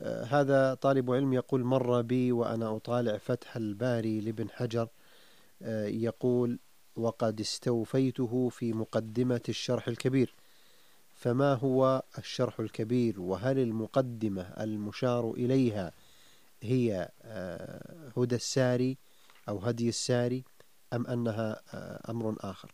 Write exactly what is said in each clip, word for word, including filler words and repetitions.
آه، هذا طالب علم يقول: مر بي وأنا أطالع فتح الباري لابن حجر، آه، يقول: وقد استوفيته في مقدمة الشرح الكبير، فما هو الشرح الكبير؟ وهل المقدمة المشار إليها هي آه، هدى الساري أو هدي الساري، أم أنها آه، أمر آخر؟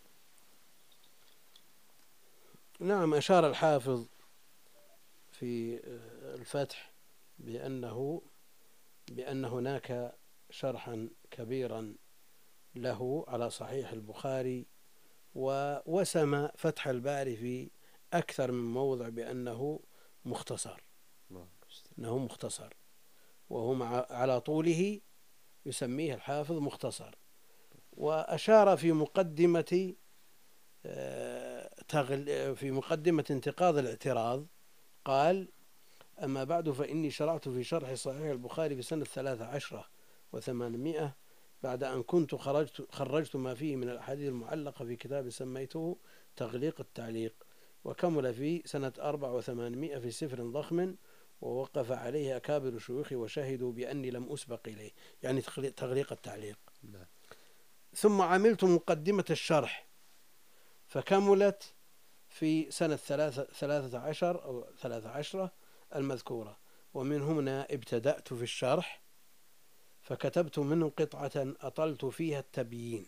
نعم، أشار الحافظ في الفتح بأنه بأن هناك شرحا كبيرا له على صحيح البخاري، ووسم فتح الباري في أكثر من موضع بأنه مختصر، أنه مختصر، وهو مع على طوله يسميه الحافظ مختصر. وأشار في مقدمة في مقدمة انتقاض الاعتراض، قال: أما بعد، فإني شرعت في شرح صحيح البخاري في سنة ثلاث عشرة وثمانمائة، بعد أن كنت خرجت, خرجت ما فيه من الأحاديث المعلقة في كتاب سميته تغليق التعليق، وكمل في سنة أربع وثمانمائة في سفر ضخم، ووقف عليه أكابر شيوخي وشهدوا بأني لم أسبق إليه، يعني تغليق التعليق. ثم عملت مقدمة الشرح فكملت في سنة ثلاثة عشر أو ثلاثة عشرة المذكورة، ومن هنا ابتدأت في الشرح، فكتبت منه قطعة أطلت فيها التبيين،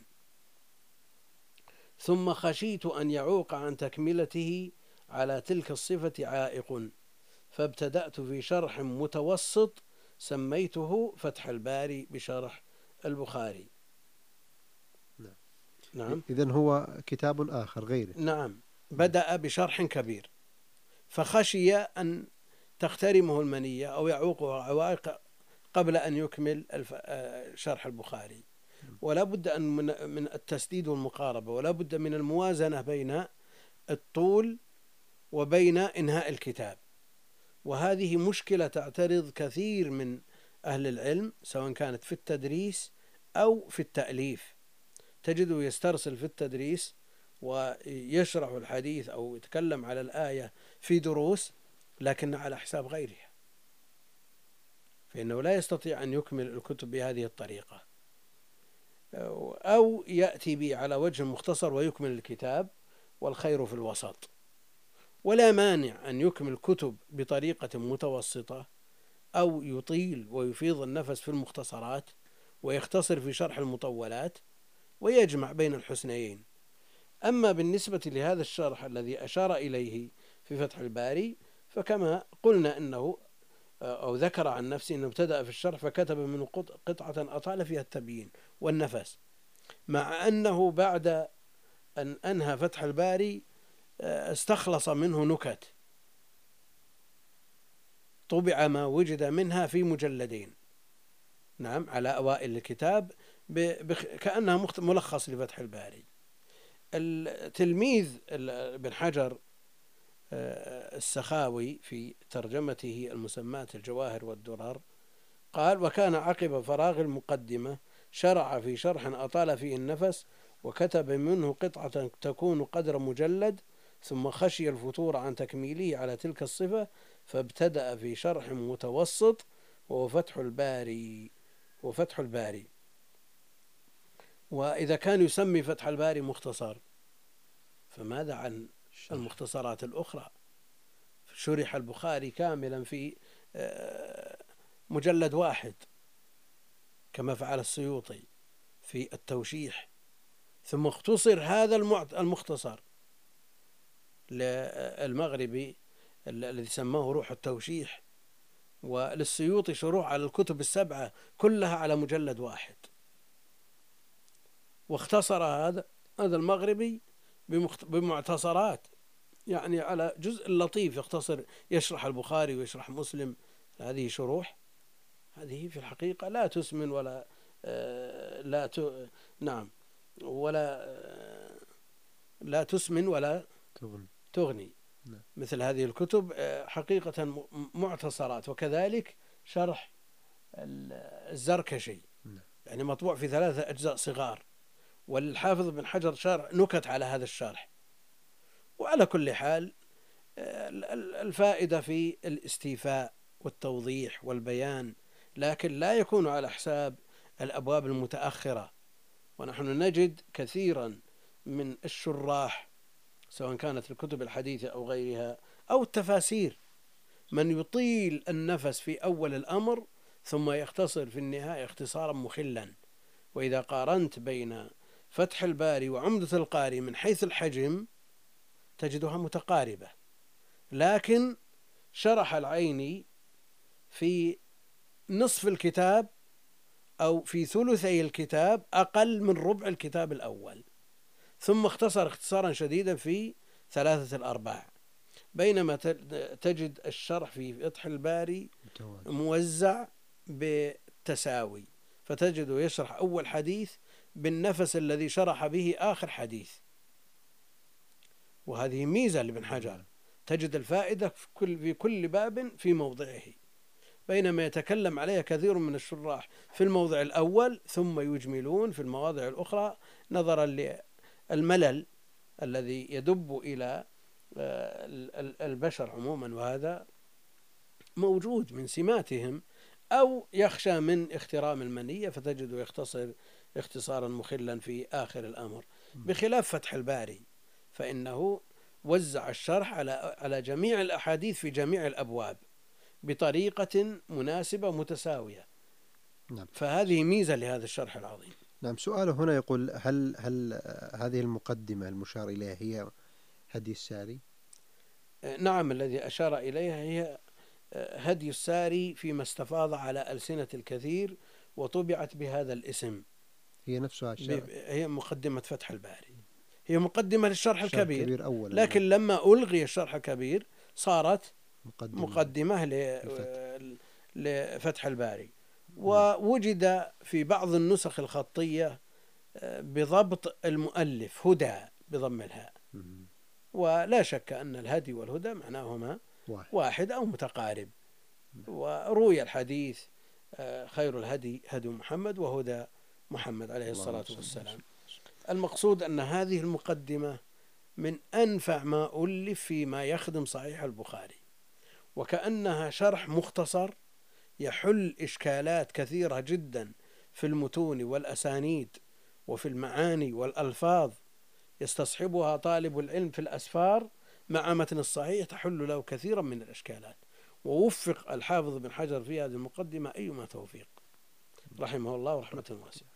ثم خشيت أن يعوق عن تكملته على تلك الصفة عائق، فابتدأت في شرح متوسط سميته فتح الباري بشرح البخاري. نعم. نعم. إذن هو كتاب آخر غيره. نعم، بدأ بشرح كبير فخشي أن تخترمه المنية أو يعوقه عوائق قبل أن يكمل شرح البخاري، ولا بد أن من التسديد والمقاربة، ولا بد من الموازنة بين الطول وبين إنهاء الكتاب. وهذه مشكلة تعترض كثير من أهل العلم، سواء كانت في التدريس أو في التأليف. تجده يسترسل في التدريس ويشرح الحديث أو يتكلم على الآية في دروس، لكن على حساب غيرها، فإنه لا يستطيع أن يكمل الكتب بهذه الطريقة، أو يأتي به على وجه مختصر ويكمل الكتاب، والخير في الوسط. ولا مانع أن يكمل الكتب بطريقة متوسطة، أو يطيل ويفيض النفس في المختصرات ويختصر في شرح المطولات، ويجمع بين الحسنيين. أما بالنسبة لهذا الشرح الذي أشار إليه في فتح الباري، فكما قلنا أنه أو ذكر عن نفسه أنه ابتدأ في الشرح فكتب منه قطعة أطال فيها التبيين والنفس، مع أنه بعد أن أنهى فتح الباري استخلص منه نكت طبع ما وجد منها في مجلدين، نعم، على أوائل الكتاب كأنها ملخص لفتح الباري. التلميذ ابن حجر السخاوي في ترجمته المسماة الجواهر والدرر قال: وكان عقب فراغ المقدمة شرع في شرح أطال فيه النفس، وكتب منه قطعة تكون قدر مجلد، ثم خشي الفتور عن تكميله على تلك الصفة، فابتدأ في شرح متوسط وهو فتح الباري وفتح الباري. وإذا كان يسمي فتح الباري مختصر، فماذا عن المختصرات الأخرى؟ شرح البخاري كاملا في مجلد واحد كما فعل السيوطي في التوشيح، ثم اختصر هذا المختصر للمغربي الذي سماه روح التوشيح، وللسيوطي شروح على الكتب السبعة كلها على مجلد واحد، واختصر هذا هذا المغربي بمعتصرات، يعني على جزء لطيف يختصر، يشرح البخاري ويشرح مسلم. هذه شروح، هذه في الحقيقة لا تسمن ولا آه لا ت... نعم ولا آه لا تسمن ولا تغني, تغني. نعم. مثل هذه الكتب آه حقيقة معتصرات. وكذلك شرح الزركشي، نعم. يعني مطبوع في ثلاثة أجزاء صغار، والحافظ بن حجر شرح نكت على هذا الشرح. وعلى كل حال الفائدة في الاستيفاء والتوضيح والبيان، لكن لا يكون على حساب الأبواب المتأخرة. ونحن نجد كثيرا من الشراح سواء كانت الكتب الحديثة أو غيرها أو التفاسير من يطيل النفس في أول الأمر ثم يختصر في النهاية اختصارا مخلا. وإذا قارنت بين فتح الباري وعمدة القاري من حيث الحجم تجدها متقاربة، لكن شرح العيني في نصف الكتاب أو في ثلثي الكتاب أقل من ربع الكتاب الأول، ثم اختصر اختصارا شديدا في ثلاثة الأرباع، بينما تجد الشرح في فتح الباري موزع بالتساوي، فتجده يشرح أول حديث بالنفس الذي شرح به آخر حديث. وهذه ميزة لابن حجر، تجد الفائدة في كل, في كل باب في موضعه، بينما يتكلم عليها كثير من الشراح في الموضع الأول ثم يجملون في المواضع الأخرى نظرا للملل الذي يدب إلى البشر عموما، وهذا موجود من سماتهم، أو يخشى من اخترام المنية فتجده يختصر اختصارا مخلا في آخر الأمر، بخلاف فتح الباري فإنه وزع الشرح على على جميع الأحاديث في جميع الأبواب بطريقة مناسبة متساوية. نعم. فهذه ميزة لهذا الشرح العظيم. نعم. سؤاله هنا يقول هل هل هذه المقدمة المشار إليها هي هدي الساري؟ نعم، الذي أشار إليها هي هدي الساري فيما استفاض على ألسنة الكثير وطبعت بهذا الاسم. هي نفسها الشرح. هي مقدمة فتح الباري، هي مقدمة للشرح الكبير, الكبير أولا، لكن لما ألغي الشرح الكبير صارت مقدمة, مقدمة لفتح الباري. ووجد في بعض النسخ الخطية بضبط المؤلف هدى بضم الهاء، ولا شك أن الهدي والهدى معناهما واحد, واحد أو متقارب. وروي الحديث خير الهدي هدي محمد وهدى محمد عليه الصلاة والسلام. المقصود أن هذه المقدمة من أنفع ما ألف فيما يخدم صحيح البخاري، وكأنها شرح مختصر يحل إشكالات كثيرة جدا في المتون والأسانيد وفي المعاني والألفاظ يستصحبها طالب العلم في الأسفار مع متن الصحيح، تحل له كثيرا من الإشكالات. ووفق الحافظ بن حجر في هذه المقدمة أيما توفيق رحمه الله رحمة واسعة.